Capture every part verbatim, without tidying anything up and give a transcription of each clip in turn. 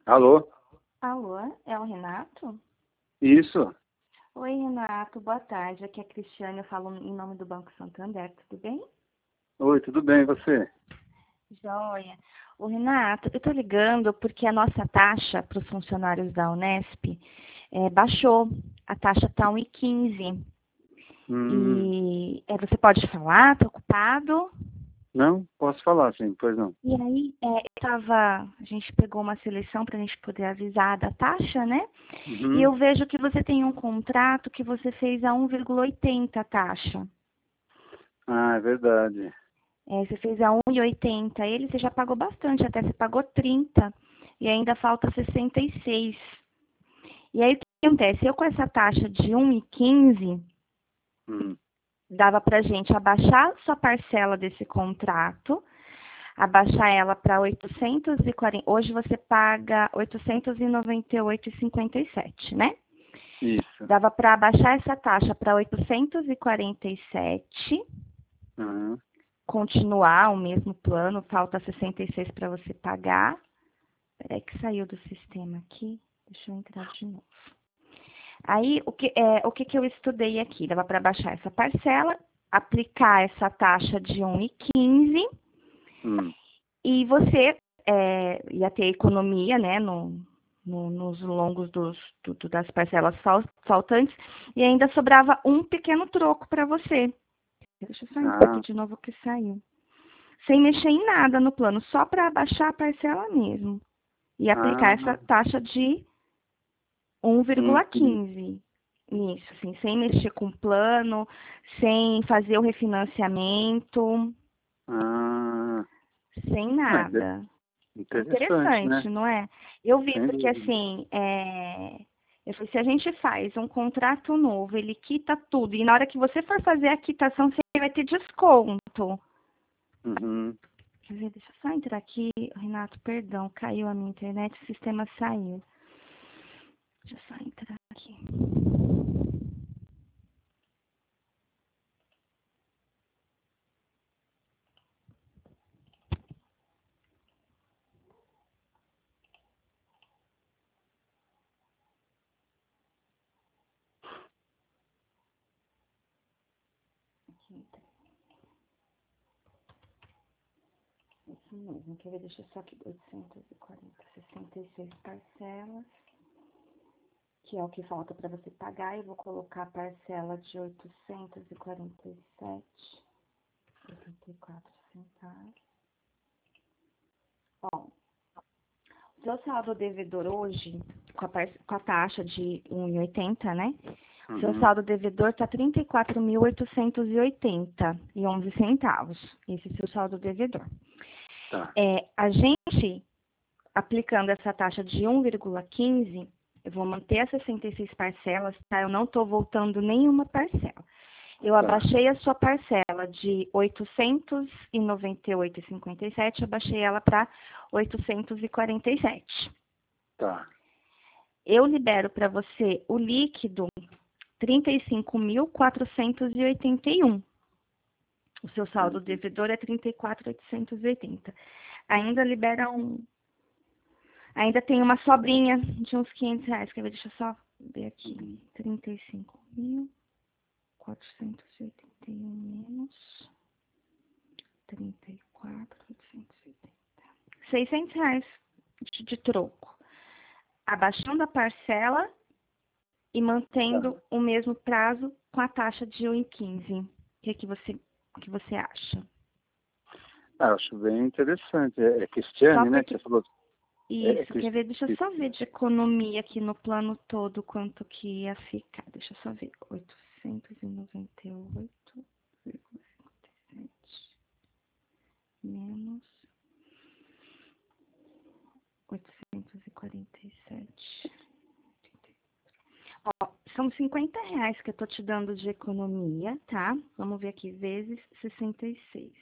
Alô? Alô, é o Renato? Isso. Oi, Renato, boa tarde. Aqui é a Cristiane, eu falo em nome do Banco Santander, tudo bem? Oi, tudo bem, e você? Joia. O Renato, eu tô ligando porque a nossa taxa para os funcionários da Unesp eh, baixou. A taxa está um vírgula quinze. Hum, E eh, você pode falar? Tô ocupado? não? Posso falar, sim, pois não. E aí, eh, eu tava, a gente pegou uma seleção para a gente poder avisar da taxa, né? E Uhum. eu vejo que você tem um contrato que você fez a um vírgula oitenta a taxa. Ah, é verdade. É, você fez a um vírgula oitenta, ele você já pagou bastante, até você pagou trinta e ainda falta sessenta e seis. E aí o que acontece? Eu com essa taxa de um vírgula quinze, Hum. dava pra gente abaixar sua parcela desse contrato, abaixar ela para oitocentos e quarenta, hoje você paga oitocentos e noventa e oito vírgula cinquenta e sete, né? Isso. Dava para abaixar essa taxa para oitocentos e quarenta e sete, Uhum. continuar o mesmo plano, falta sessenta e seis para você pagar. Peraí que saiu do sistema aqui, deixa eu entrar de novo. Aí, o que, é, o que, que eu estudei aqui? Dava para baixar essa parcela, aplicar essa taxa de um vírgula quinze Hum. e você é, ia ter economia, né, no, no, nos longos dos, do, do- das parcelas fal, faltantes e ainda sobrava um pequeno troco para você. Deixa eu só entrar aqui Ah, de novo que saiu. Sem mexer em nada no plano, só para abaixar a parcela mesmo. E aplicar essa ah, taxa de um um, vírgula quinze. Isso, assim, sem mexer com plano, sem fazer o refinanciamento, ah, sem ah, inte- nada. interessante, né? Interessante, não é? Eu vi, Sem porque dúvida. assim, é... eu falei, se a gente faz um contrato novo, ele quita tudo, e na hora que você for fazer a quitação, você vai ter desconto. Uhum. Quer ver, deixa eu só entrar aqui, Renato, perdão, caiu a minha internet, o sistema saiu. Deixa eu só entrar aqui. Aqui, isso mesmo, quer ver, deixa eu só aqui, oitocentos e quarenta, sessenta e seis parcelas, que é o que falta para você pagar, eu vou colocar a parcela de oitocentos e quarenta e sete, oitenta e quatro centavos. Ó, o seu saldo devedor hoje, com a, par- com a taxa de um vírgula oitenta, né? O seu Uhum. saldo devedor está trinta e quatro mil oitocentos e oitenta e onze centavos. Esse é o seu saldo devedor. Tá. É, a gente, aplicando essa taxa de um vírgula quinze, eu vou manter as sessenta e seis parcelas, tá? Eu não estou voltando nenhuma parcela. Eu Tá. abaixei a sua parcela de oitocentos e noventa e oito vírgula cinquenta e sete, abaixei ela para oitocentos e quarenta e sete. Tá. Eu libero para você o líquido trinta e cinco mil quatrocentos e oitenta e um. O seu saldo Uhum. devedor é trinta e quatro mil oitocentos e oitenta. Ainda libera um. Ainda tem uma sobrinha de uns quinhentos reais. Quer ver? Deixa eu só ver aqui. Uhum. trinta e cinco mil quatrocentos e oitenta e um menos trinta e quatro mil oitocentos e oitenta. seiscentos reais de, de troco. Abaixando a parcela e Tá. mantendo o mesmo prazo com a taxa de um vírgula quinze. O que, que, você, o que você acha? Ah, acho bem interessante. É, é Só Cristiane, né, que porque você falou? É, é isso, quer Cris- ver? Deixa eu Cris- só ver de economia aqui no plano todo quanto que ia ficar. Deixa eu só ver. oitocentos e noventa e oito vírgula cinquenta e sete menos oitocentos e quarenta e sete. Ó, são cinquenta reais que eu tô te dando de economia, tá? Vamos ver aqui, vezes sessenta e seis.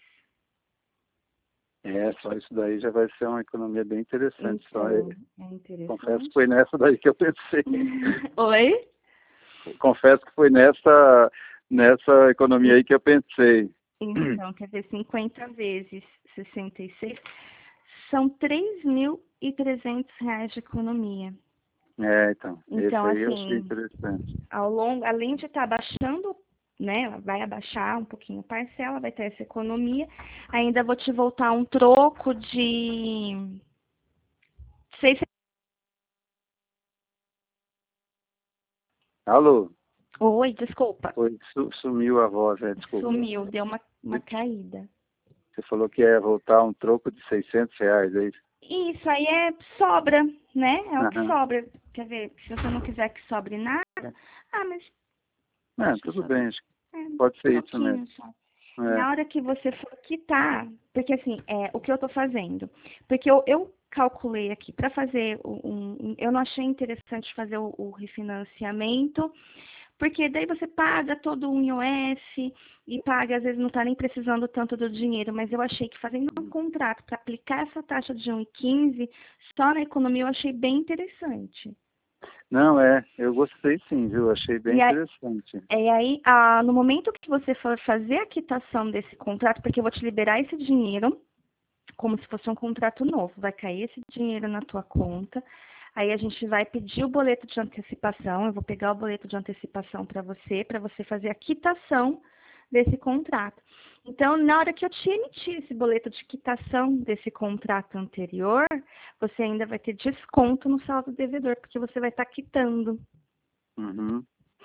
É, só isso daí já vai ser uma economia bem interessante. Só, é, Então, é confesso que interessante. foi nessa daí que eu pensei. Oi? Confesso que foi nessa, nessa economia aí que eu pensei. Então, quer ver, cinquenta vezes sessenta e seis são três mil e trezentos reais de economia. É, então, Então, esse aí eu assim, achei interessante. ao longo, além de estar abaixando, né, ela vai abaixar um pouquinho a parcela, vai ter essa economia, ainda vou te voltar um troco de seis. Alô? Oi, desculpa. Foi, su- sumiu a voz, é, desculpa. Sumiu, deu uma, uma caída. Você falou que ia voltar um troco de seiscentos reais, é isso? Isso aí é sobra, né? É o que Aham. sobra. Quer ver, se você não quiser que sobre nada, ah, mas É, deixa eu tudo só bem, ver. acho que É, pode ser isso pouquinho mesmo. só. É. Na hora que você for quitar, porque assim, é o que eu estou fazendo. Porque eu, eu calculei aqui para fazer um, um- eu não achei interessante fazer o, o refinanciamento, porque daí você paga todo um I O F e paga, às vezes não está nem precisando tanto do dinheiro, mas eu achei que fazendo um contrato para aplicar essa taxa de um e quinze só na economia eu achei bem interessante. Não, é, eu gostei sim, viu? Achei bem E aí, interessante. E aí, ah, no momento que você for fazer a quitação desse contrato, porque eu vou te liberar esse dinheiro, como se fosse um contrato novo, vai cair esse dinheiro na tua conta, aí a gente vai pedir o boleto de antecipação, eu vou pegar o boleto de antecipação para você, para você fazer a quitação desse contrato. Então, na hora que eu te emitir esse boleto de quitação desse contrato anterior, você ainda vai ter desconto no saldo devedor, porque você vai estar quitando. Uhum.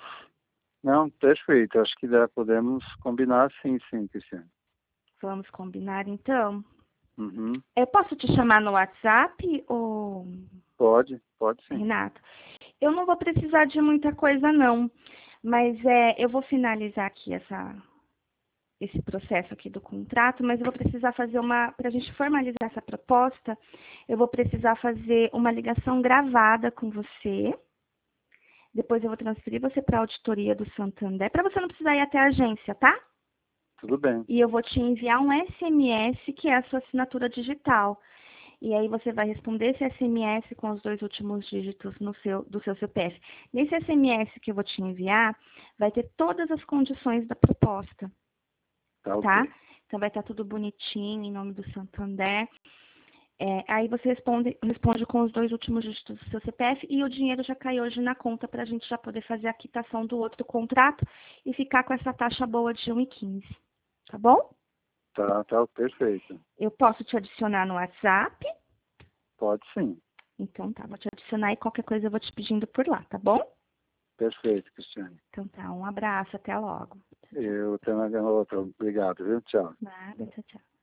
Não, perfeito. Acho que dá, podemos combinar sim, sim, Cristiano. Vamos combinar, então? Uhum. Eu posso te chamar no WhatsApp, ou Pode, pode sim. Renato? Eu não vou precisar de muita coisa, não. Mas é, eu vou finalizar aqui essa, esse processo aqui do contrato, mas eu vou precisar fazer uma, para a gente formalizar essa proposta, eu vou precisar fazer uma ligação gravada com você. Depois eu vou transferir você para a auditoria do Santander, para você não precisar ir até a agência, tá? Tudo bem. E eu vou te enviar um S M S, que é a sua assinatura digital. E aí você vai responder esse S M S com os dois últimos dígitos no seu, do seu C P F. Nesse S M S que eu vou te enviar, vai ter todas as condições da proposta, Tá tá? ok. Então vai estar tudo bonitinho, em nome do Santander. É, aí você responde, responde com os dois últimos dígitos do seu C P F e o dinheiro já cai hoje na conta para a gente já poder fazer a quitação do outro contrato e ficar com essa taxa boa de um e quinze. Tá bom? Tá, tá perfeito. Eu posso te adicionar no WhatsApp? Pode sim. Então tá, vou te adicionar e qualquer coisa eu vou te pedindo por lá, tá bom? Perfeito, Cristiane. Então tá, um abraço, até logo. Eu tenho outra. Obrigado, viu? Tchau. Nada, tchau, tchau.